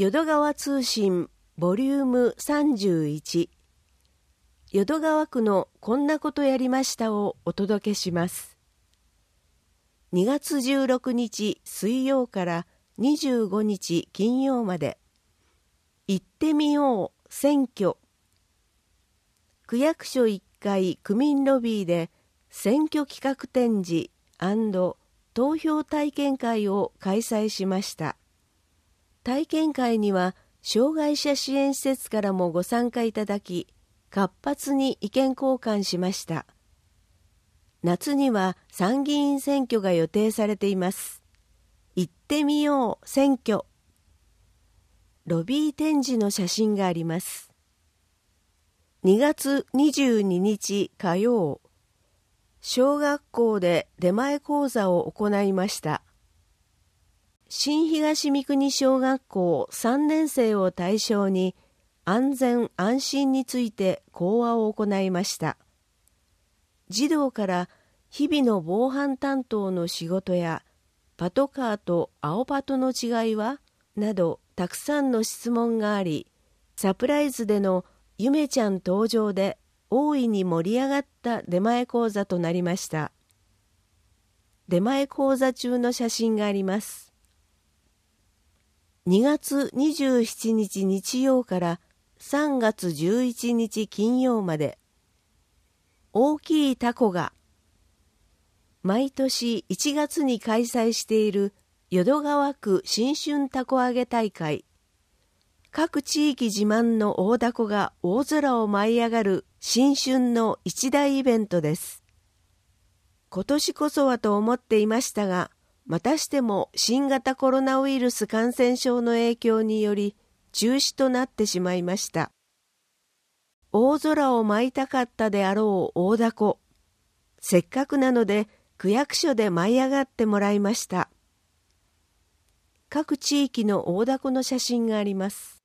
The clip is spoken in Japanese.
淀川通信ボリューム31、淀川区のこんなことやりましたをお届けします。2月16日水曜から25日金曜まで、行ってみよう選挙。区役所1階区民ロビーで選挙企画展示&投票体験会を開催しました。体験会には障害者支援施設からもご参加いただき、活発に意見交換しました。夏には参議院選挙が予定されています。行ってみよう選挙。ロビー展示の写真があります。2月22日火曜、小学校で出前講座を行いました。新東三国小学校3年生を対象に安全安心について講話を行いました。児童から日々の防犯担当の仕事やパトカーと青パトの違いはなどたくさんの質問があり、サプライズでのゆめちゃん登場で大いに盛り上がった出前講座となりました。出前講座中の写真があります。2月27日日曜から3月11日金曜まで、大きいタコが毎年1月に開催している淀川区新春たこ揚げ大会。各地域自慢の大ダコが大空を舞い上がる新春の一大イベントです。今年こそはと思っていましたが、またしても新型コロナウイルス感染症の影響により中止となってしまいました。大空を舞いたかったであろう大ダコ。せっかくなので区役所で舞い上がってもらいました。各地域の大ダコの写真があります。